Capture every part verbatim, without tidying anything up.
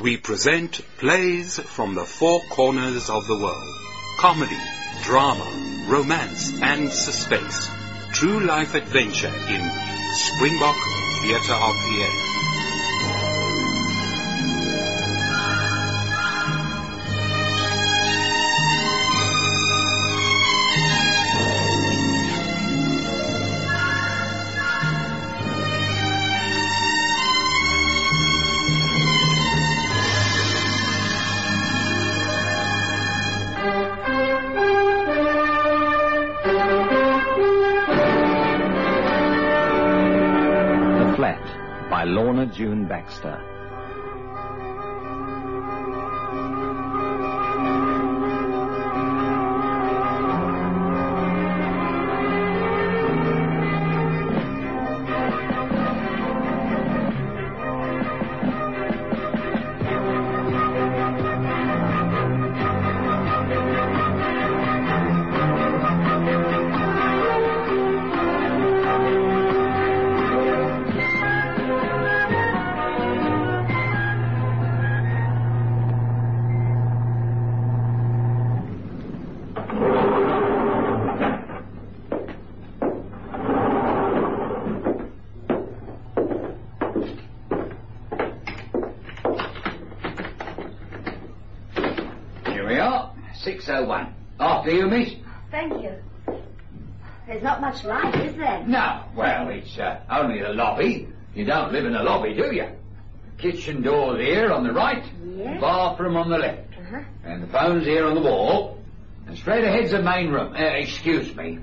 we present plays from the four corners of the world. Comedy, drama, romance and suspense. True life adventure in Springbok Theatre of the Air. Lorna June Baxter. six oh one. After you, miss. Thank you. There's not much light, is there? No. Well, it's uh, only the lobby. You don't live in the lobby, do you? Kitchen door's here on the right. Yes. Bathroom on the left. Uh-huh. And the phone's here on the wall. And straight ahead's the main room. Uh, excuse me.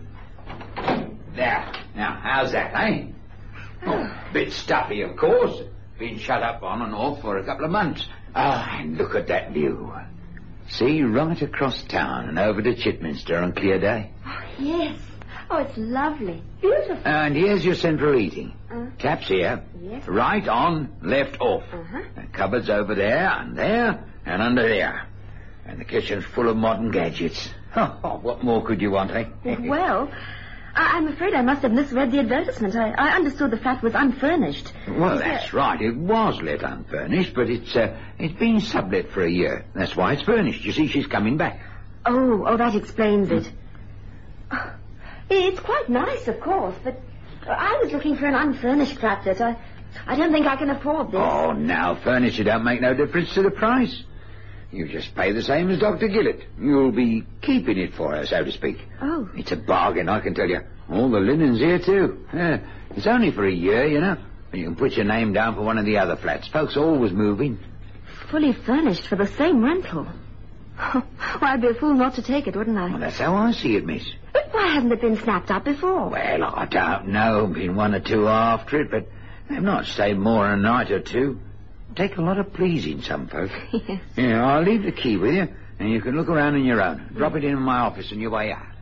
There. Now, how's that, eh? Oh, bit stuffy, of course. Been shut up on and off for a couple of months. Ah, and look at that view. See, right across town and over to Chitminster on clear day. Oh, yes. Oh, it's lovely. Beautiful. And here's your central heating. Uh, Taps here. Yes. Right on, left off. Uh-huh. And cupboards over there and there and under there. And the kitchen's full of modern gadgets. Oh, what more could you want, eh? Well, I- I'm afraid I must have misread the advertisement. I, I understood the flat was unfurnished. Well, that's right. It was let unfurnished, but it's uh, it's been sublet for a year. That's why it's furnished. You see, she's coming back. Oh, oh, that explains it. Oh, it's quite nice, of course, but I was looking for an unfurnished flat that I, I don't think I can afford this. Oh, now, furniture don't make no difference to the price. You just pay the same as Doctor Gillett. You'll be keeping it for her, so to speak. Oh. It's a bargain, I can tell you. All the linen's here, too. Yeah, it's only for a year, you know. You can put your name down for one of the other flats. Folks are always moving. Fully furnished for the same rental. Well, I'd be a fool not to take it, wouldn't I? Well, that's how I see it, miss. But why hasn't it been snapped up before? Well, I don't know. Been one or two after it, but they've not stayed more than a night or two. Take a lot of pleasing, some folk. Yes. Yeah, I'll leave the key with you, and you can look around on your own. Drop it in my office on your way out.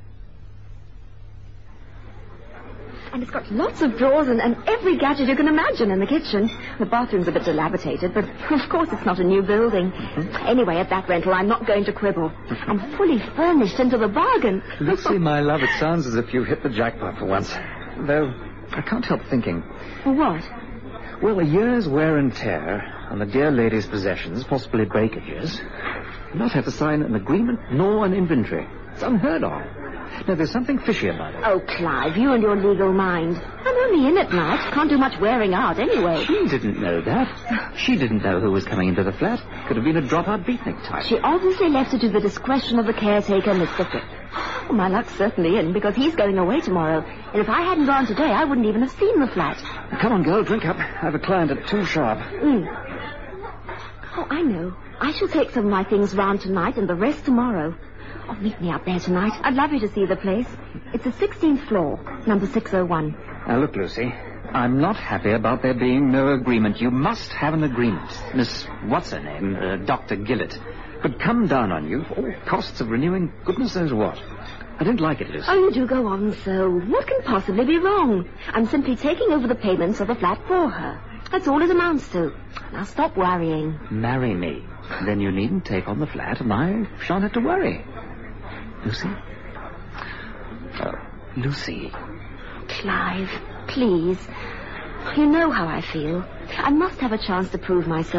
And it's got lots of drawers and, and every gadget you can imagine in the kitchen. The bathroom's a bit dilapidated, but of course it's not a new building. Mm-hmm. Anyway, at that rental, I'm not going to quibble. I'm fully furnished into the bargain. Lucy, my love, it sounds as if you hit the jackpot for once. Though, I can't help thinking. What? Well, a year's wear and tear on the dear lady's possessions, possibly breakages, not have to sign an agreement nor an inventory. It's unheard of. Now, there's something fishy about it. Oh, Clive, you and your legal mind. I'm only in at night. Can't do much wearing out anyway. She didn't know that. She didn't know who was coming into the flat. Could have been a dropout beatnik type. She obviously left it to the discretion of the caretaker, Mister Fripp. Well, my luck's certainly in, because he's going away tomorrow. And if I hadn't gone today, I wouldn't even have seen the flat. Come on, girl, drink up. I have a client at two sharp. Mm. Oh, I know. I shall take some of my things round tonight and the rest tomorrow. Oh, meet me up there tonight. I'd love you to see the place. It's the sixteenth floor, number six oh one. Now, look, Lucy, I'm not happy about there being no agreement. You must have an agreement. Miss What's-her-name, uh, Doctor Gillett, could come down on you for all costs of renewing goodness knows what. I didn't like it, Lucy. Oh, you do go on so. What can possibly be wrong? I'm simply taking over the payments of the flat for her. That's all it amounts to. Now stop worrying. Marry me. Then you needn't take on the flat, and I shan't have to worry. Lucy? Oh, Lucy. Clive, please. You know how I feel. I must have a chance to prove myself.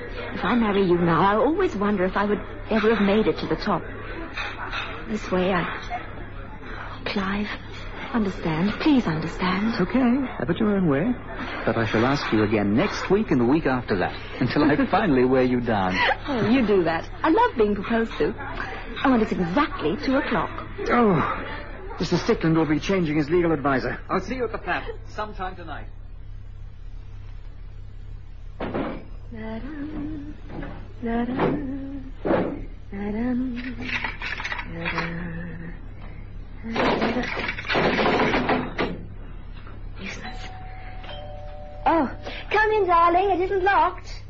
If I marry you now, I'll always wonder if I would ever have made it to the top. This way, I... Clive, understand. Please understand. Okay, have it your own way. But I shall ask you again next week and the week after that, until I finally wear you down. Oh, you do that. I love being proposed to. Oh, and it's exactly two o'clock. Oh, Mister Stickland will be changing his legal advisor. I'll see you at the flat sometime tonight. Da-dum, da-dum, da-dum, da-dum, da-dum. Useless. Oh, come in, darling. It isn't locked.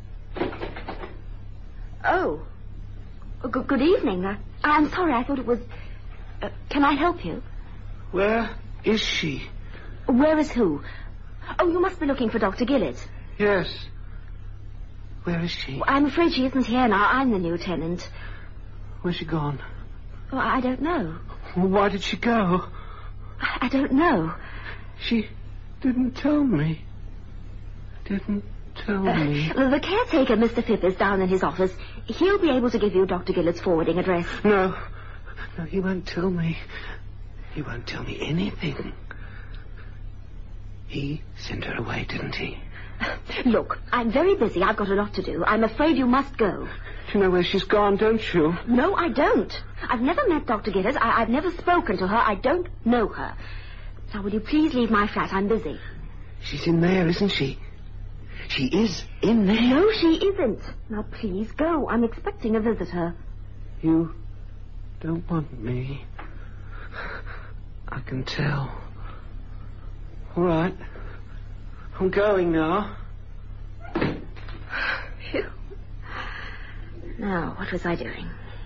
Oh. Oh, good, good evening. Uh, I'm sorry. I thought it was... Uh, can I help you? Where is she? Where is who? Oh, you must be looking for Doctor Gillett. Yes. Where is she? Well, I'm afraid she isn't here now. I'm the new tenant. Where's she gone? Well, I don't know. Well, why did she go? I don't know. She didn't tell me. Didn't tell Uh, me. the caretaker, Mister Phipp, is down in his office. He'll be able to give you Doctor Gillett's forwarding address. No. No, he won't tell me. He won't tell me anything. He sent her away, didn't he? Look, I'm very busy. I've got a lot to do. I'm afraid you must go. You know where she's gone, don't you? No, I don't. I've never met Doctor Gillett. I- I've never spoken to her. I don't know her. Now, will you please leave my flat? I'm busy. She's in there, isn't she? She is in there. No, she isn't. Now, please go. I'm expecting a visitor. You don't want me. I can tell. All right. I'm going now. Phew. Now, what was I doing?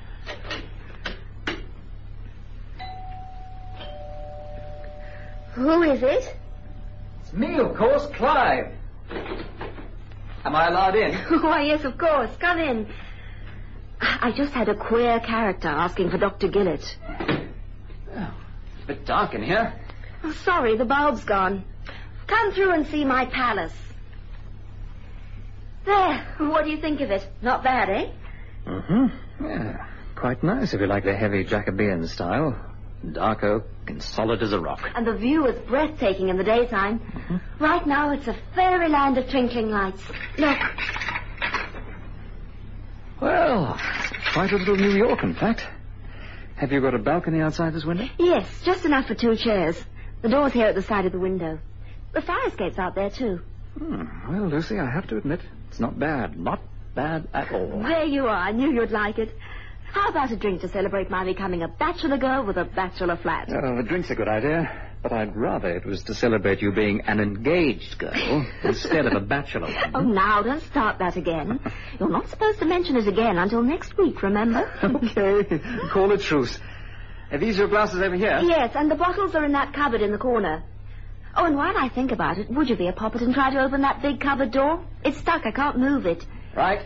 Who is it? It's me, of course, Clive. Am I allowed in? Why, yes, of course. Come in. I just had a queer character asking for Doctor Gillett. Oh, it's a bit dark in here. Oh, sorry, the bulb's gone. Come through and see my palace. There, what do you think of it? Not bad, eh? Mm-hmm. Yeah, quite nice if you like the heavy Jacobean style. Dark oak and solid as a rock. And the view is breathtaking in the daytime. Mm-hmm. Right now it's a fairyland of twinkling lights. Look. Well, quite a little New York, in fact. Have you got a balcony outside this window? Yes, just enough for two chairs. The door's here at the side of the window. The fire escape's out there, too. Hmm. Well, Lucy, I have to admit, it's not bad. Not bad at all. There you are. I knew you'd like it. How about a drink to celebrate my becoming a bachelor girl with a bachelor flat? Oh, the drink's a good idea, but I'd rather it was to celebrate you being an engaged girl instead of a bachelor one. Oh, now, don't start that again. You're not supposed to mention it again until next week, remember? Okay, call a truce. Are these your glasses over here? Yes, and the bottles are in that cupboard in the corner. Oh, and while I think about it, would you be a poppet and try to open that big cupboard door? It's stuck. I can't move it. Right.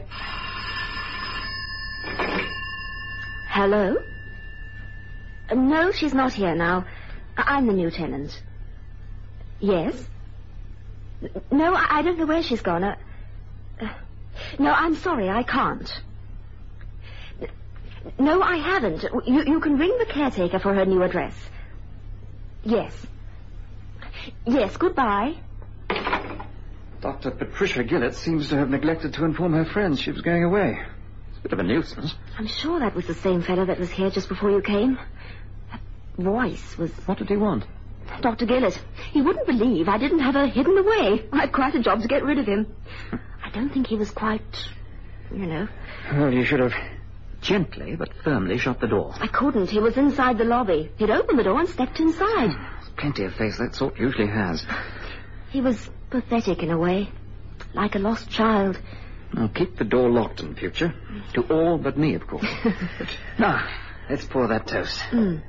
Hello? Uh, no, she's not here now. I- I'm the new tenant. Yes? N- No, I, I don't know where she's gone. Uh, uh, no, I'm sorry, I can't. N- No, I haven't. You, you can ring the caretaker for her new address. Yes. Yes, goodbye. Doctor Patricia Gillett seems to have neglected to inform her friends she was going away. It's a bit of a nuisance. I'm sure that was the same fellow that was here just before you came. That voice was... What did he want? Doctor Gillett. He wouldn't believe I didn't have her hidden away. I had quite a job to get rid of him. I don't think he was quite, you know... Well, you should have gently but firmly shut the door. I couldn't. He was inside the lobby. He'd opened the door and stepped inside. Plenty of face that sort usually has. He was pathetic in a way. Like a lost child. Now, keep the door locked in future. To all but me, of course. Now, let's pour that toast. Mm.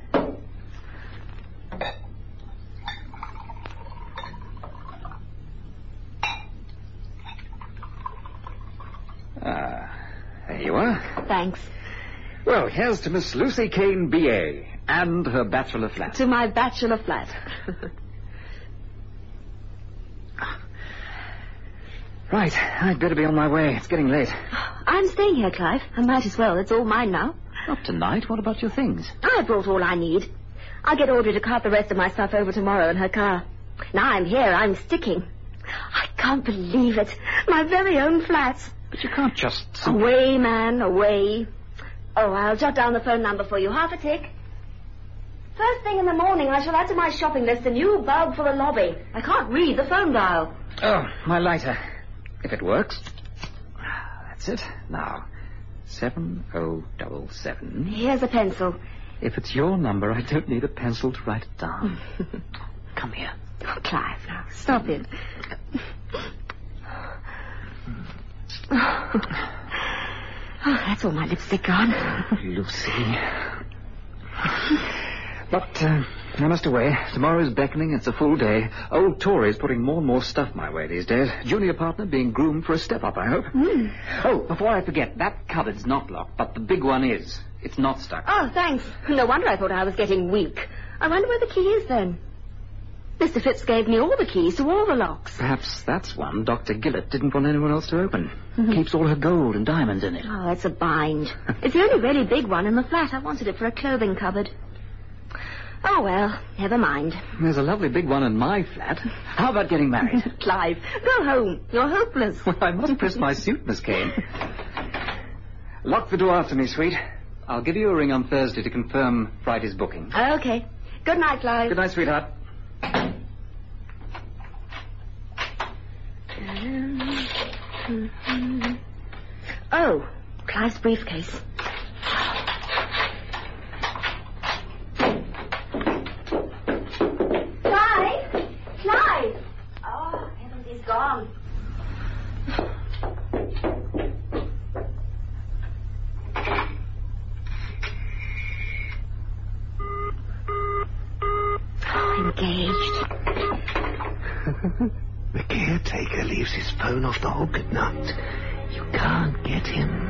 Ah, there you are. Thanks. Well, here's to Miss Lucy Kane, B A, and her bachelor flat. To my bachelor flat. Right, I'd better be on my way. It's getting late. I'm staying here, Clive. I might as well. It's all mine now. Not tonight. What about your things? I brought all I need. I'll get Audrey to cart the rest of my stuff over tomorrow in her car. Now I'm here. I'm sticking. I can't believe it. My very own flat. But you can't just... Away, man, away. Oh, I'll jot down the phone number for you. Half a tick. First thing in the morning, I shall add to my shopping list a new bulb for the lobby. I can't read the phone dial. Oh, my lighter. If it works. That's it. Now, seven oh double seven. Here's a pencil. If it's your number, I don't need a pencil to write it down. Come here. Oh, Clive, now, stop it. Oh, that's all my lipstick gone. Lucy. But, uh, I must away. Tomorrow's beckoning. It's a full day. Old Tory's putting more and more stuff my way these days. Junior partner being groomed for a step-up, I hope. Mm. Oh, before I forget, that cupboard's not locked, but the big one is. It's not stuck. Oh, thanks. No wonder I thought I was getting weak. I wonder where the key is, then. Mister Phipps gave me all the keys to all the locks. Perhaps that's one Doctor Gillett didn't want anyone else to open. Mm-hmm. Keeps all her gold and diamonds in it. Oh, that's a bind. It's the only really big one in the flat. I wanted it for a clothing cupboard. Oh, well, never mind. There's a lovely big one in my flat. How about getting married? Clive, go home. You're hopeless. Well, I must press my suit, Miss Kane. Lock the door after me, sweet. I'll give you a ring on Thursday to confirm Friday's booking. Okay. Good night, Clive. Good night, sweetheart. Oh, Clive's briefcase. Clive! Clive! Oh, heavens, he's gone. Oh, engaged. The caretaker leaves his phone off the hook at night. You can't get him.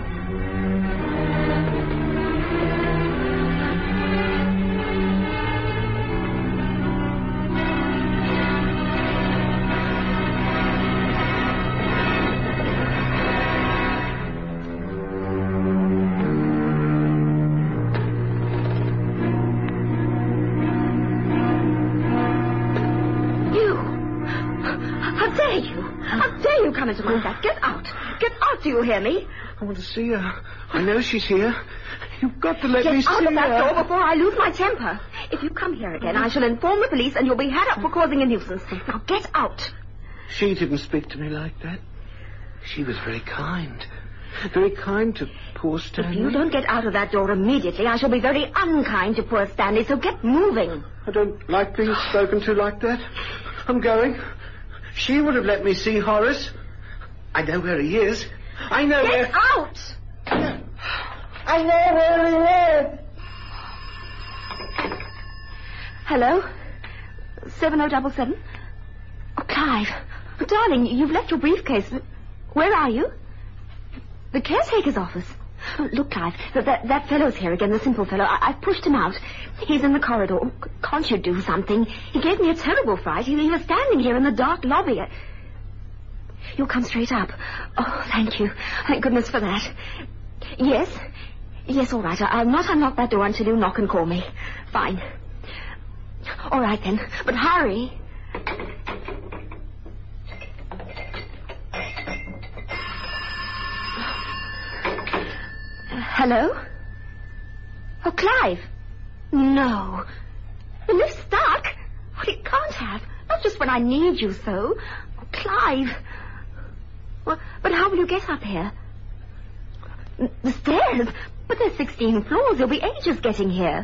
Come into my flat. Get out. Get out, do you hear me? I want to see her. I know she's here. You've got to let Get me see her. Get out of that door before I lose my temper. If you come here again, I shall inform the police and you'll be had up for causing a nuisance. Now get out. She didn't speak to me like that. She was very kind. Very kind to poor Stanley. If you don't get out of that door immediately, I shall be very unkind to poor Stanley, so get moving. I don't like being spoken to like that. I'm going. She would have let me see Horace. I know where he is. I know Get where... Get out! I know where he is. Hello? seven oh double seven? Oh, Clive. Oh, darling, you've left your briefcase. Where are you? The caretaker's office. Oh, look, Clive, that, that, that fellow's here again, the simple fellow. I, I've pushed him out. He's in the corridor. Oh, can't you do something? He gave me a terrible fright. He, he was standing here in the dark lobby. You'll come straight up. Oh, thank you. Thank goodness for that. Yes? Yes, all right. I'll not unlock that door until you knock and call me. Fine. All right, then. But hurry. Hello? Oh, Clive. No. The lift's stuck? Oh, it can't have. Not just when I need you so. Oh, Clive. Well, but how will you get up here? The stairs? But there's sixteen floors. You'll be ages getting here.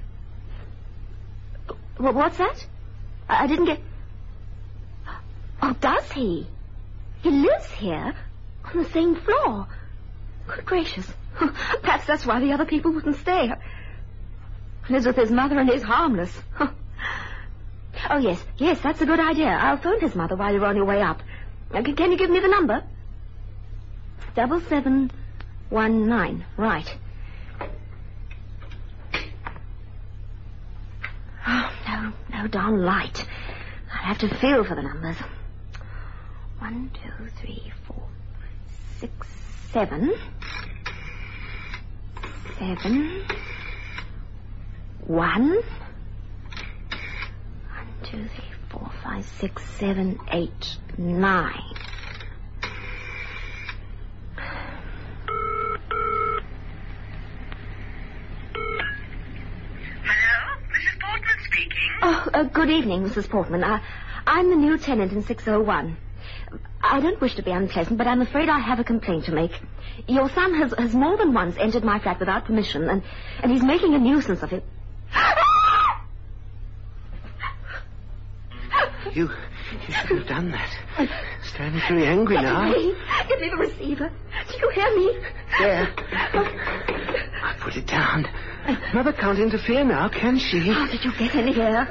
Well, what's that? I, I didn't get... Oh, does he? He lives here? On the same floor? Good gracious. Perhaps that's why the other people wouldn't stay. Lives with his mother and is harmless. Oh, yes. Yes, that's a good idea. I'll phone his mother while you're on your way up. Uh, can you give me the number? Double seven one nine. Right. Oh, no, no darn light. I'll have to feel for the numbers. One, two, three, four, six, seven. Seven. One. One, two, three, four, five, six, seven, eight, nine. Oh, uh, good evening, Missus Portman. Uh, I'm the new tenant in six oh one. I don't wish to be unpleasant, but I'm afraid I have a complaint to make. Your son has, has more than once entered my flat without permission, and, and he's making a nuisance of it. You, you shouldn't have done that. Stanley's very angry now. Please, give me the receiver. Do you hear me? There. I put it down. Mother can't interfere now, can she? How did you get in here?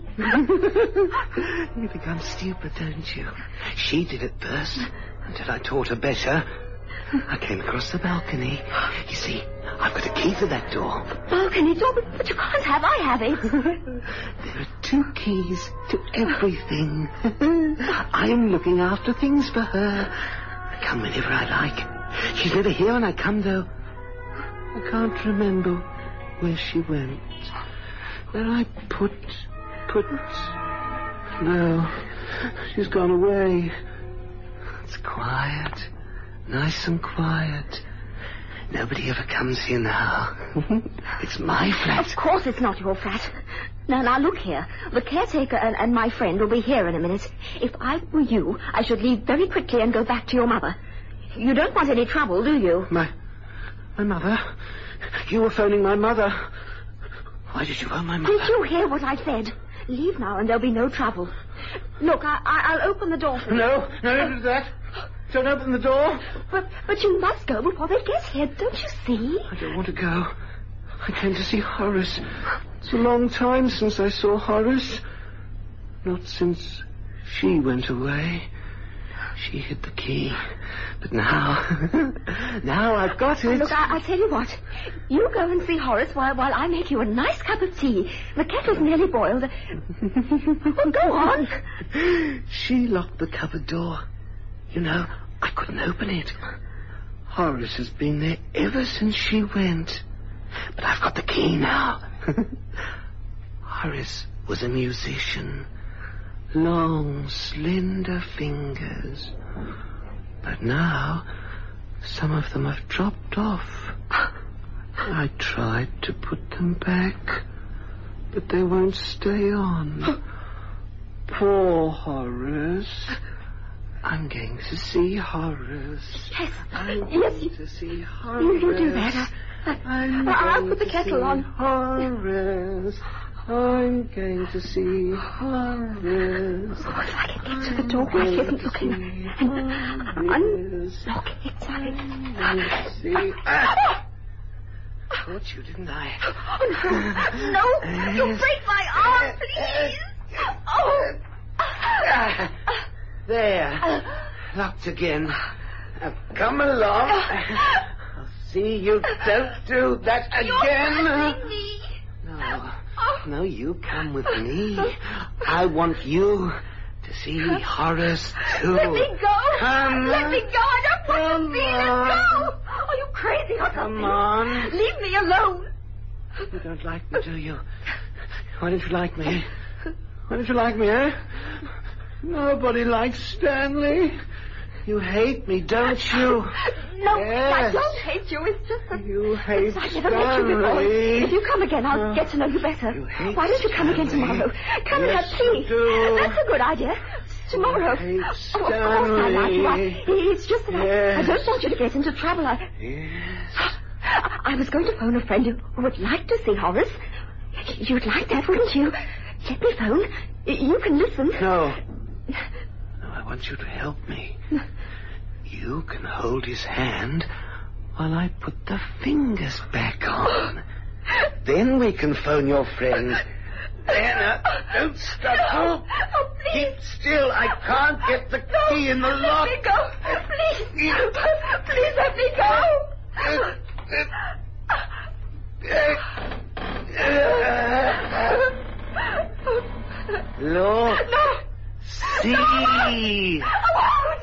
You become stupid, don't you? She did it first, until I taught her better. I came across the balcony. You see, I've got a key to that door. Balcony door? But, but you can't have. I have it. There are two keys to everything. I'm looking after things for her. I come whenever I like. She's never here when I come, though. I can't remember where she went. Where I put... put... No, she's gone away. It's quiet. Nice and quiet. Nobody ever comes here now. It's my flat. Of course it's not your flat. Now, now, look here. The caretaker and, and my friend will be here in a minute. If I were you, I should leave very quickly and go back to your mother. You don't want any trouble, do you? My... my mother? You were phoning my mother. Why did you phone my mother? Did you hear what I said? Leave now and there'll be no trouble. Look, I, I, I'll open the door for you. No, no, don't do that. Don't open the door. But, but you must go before they get here, don't you see? I don't want to go. I came to see Horace. It's a long time since I saw Horace. Not since she went away. She hid the key. But now... now I've got it. Look, I, I'll tell you what. You go and see Horace while, while I make you a nice cup of tea. The kettle's nearly boiled. Well, go on. She locked the cupboard door. You know, I couldn't open it. Horace has been there ever since she went. But I've got the key now. Horace was a musician. Long, slender fingers. But now, some of them have dropped off. I tried to put them back, but they won't stay on. Poor Horace. I'm going to see Horace. Yes, I'm yes, going you, to see Horace. you, you do that. I, I'm I, I'll going put the to kettle see on. Horace. I'm going to see Horace. Oh, if I can get to the door while he isn't looking. And unlock it. See. Ah! Caught you, didn't I? Oh, no. No. You break my arm, please. Oh. Ah, there. Locked again. Now, come along. I'll see you don't do that again. You're hurting me. No. No, you come with me. I want you to see Horace, too. Let me go. Come. Let me go. I don't want Come to see. Let on. go. Are you crazy or something? Come on. Leave me alone. You don't like me, do you? Why don't you like me? Why don't you like me, eh? Nobody likes Stanley. You hate me, don't you? No, Yes. I don't hate you. It's just that... You hate I never met you before. Stanley. If you come again, I'll Uh, get to know you better. you hate Why don't you come again Stanley. tomorrow? Come Yes, and have tea. you do. That's a good idea. Tomorrow. You hate Oh, of course I like you. I, Stanley. it's just that I, I Yes. don't want you to get into trouble. I, Yes. I, I was going to phone a friend who would like to see Horace. You'd like that, wouldn't you? Let me phone. You can listen. No. No, I want you to help me. You can hold his hand while I put the fingers back on. Then we can phone your friend. Anna, don't struggle. Oh, please. Keep still. I can't get the No, key in the let lock. me go. Please. Please let me go. Look. No. See. Oh,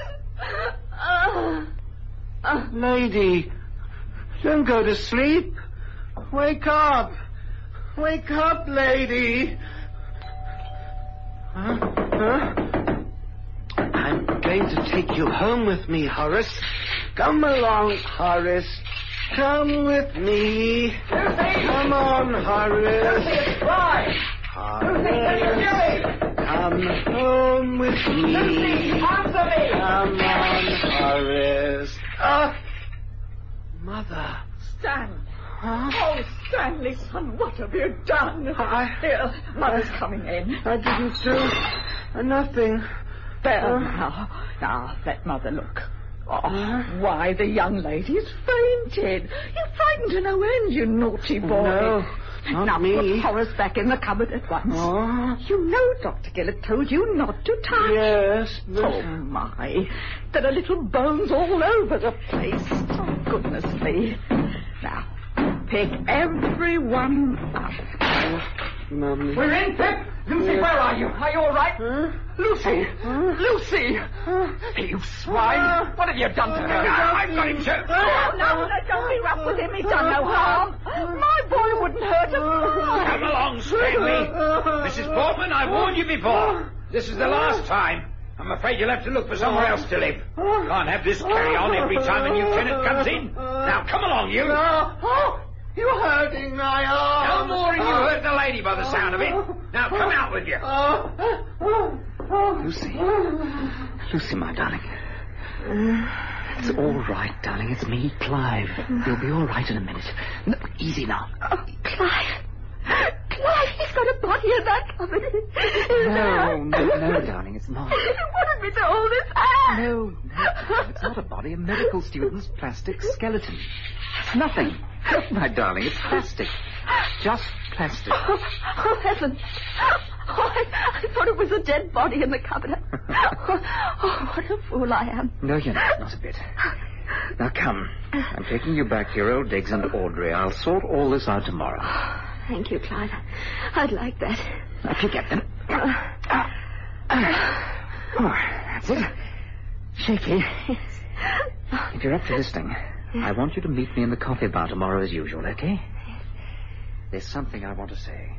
Uh, Lady, don't go to sleep. Wake up. Wake up, lady. Huh? Huh? I'm going to take you home with me, Horace. Come along, Horace. Come with me. Come on, Horace. Horace. Come home with me. Come on, Horace. Ah, Mother. Stanley. Huh? Oh, Stanley, son, what have you done? I... Here, Mother's coming in. I didn't do uh, nothing. There Uh. now. Now, let Mother look. Oh, Huh? why, the young lady's fainted. You frightened her no end, you naughty boy. No, not now, me. put Horace back in the cupboard at once. Oh, You know Doctor Gillett told you not to touch. yes, but... Oh, my. There are little bones all over the place. Oh, goodness me. Now, pick every one up. Mummy. We're in, Pip. Lucy, Yeah. where are you? Are you all right? Huh? Lucy! Huh? Lucy! Hey, you swine! What have you done to her? Huh? I've got him, sir! Oh, no, no, don't be rough with him. He's done no harm. My boy wouldn't hurt a fly. Come along, Stanley! Missus Portman, I warned you before. This is the last time. I'm afraid you'll have to look for somewhere else to live. Can't have this carry on every time a new tenant comes in. Now, come along, you! Oh, you're hurting my arm. No more than you hurt the lady by the sound of it. Now, come out with you. Lucy. Lucy, my darling. It's all right, darling. It's me, Clive. You'll be all right in a minute. No, easy now. Oh, Clive. Clive, he's got a body in that cupboard. No, no, no, darling, it's not. You wanted me to hold his hand. No, no, it's not a body. A medical student's plastic skeleton. Nothing. Look, my darling, it's plastic. Just plastic. Oh, oh heaven. Oh, I, I thought it was a dead body in the cupboard. Oh, oh, what a fool I am. No, you're not. Not a bit. Now, come. I'm taking you back to your old digs and Audrey. I'll sort all this out tomorrow. Thank you, Clive. I'd like that. Now, pick up them. Oh, that's it. Shaky. If you're up to this thing, I want you to meet me in the coffee bar tomorrow as usual, okay? There's something I want to say.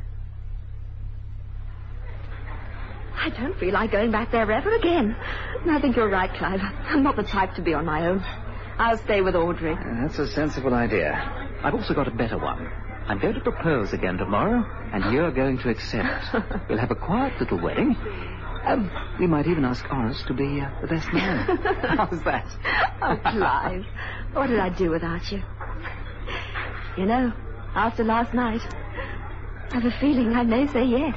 I don't feel like going back there ever again. I think you're right, Clive. I'm not the type to be on my own. I'll stay with Audrey. Uh, that's a sensible idea. I've also got a better one. I'm going to propose again tomorrow, and you're going to accept. We'll have a quiet little wedding. Um, we might even ask Horace to be uh, the best man. How's that? Oh, Clive, what did I do without you? You know, after last night, I have a feeling I may say yes.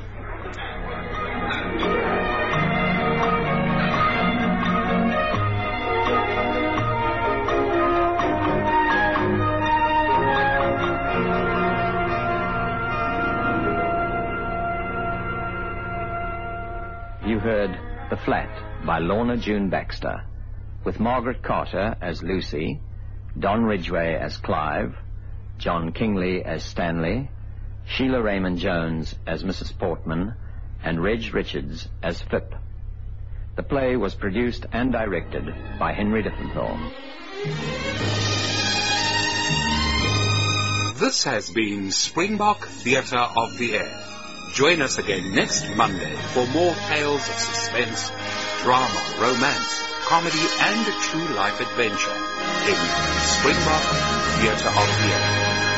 You heard The Flat by Lorna June Baxter, with Margaret Carter as Lucy, Don Ridgway as Clive, John Kingley as Stanley, Sheila Raymond Jones as Missus Portman, and Reg Richards as Flip. The play was produced and directed by Henry Diffenthal. This has been Springbok Theatre of the Air. Join us again next Monday for more tales of suspense, drama, romance, comedy, and true life adventure in Springbok Theatre of the Air.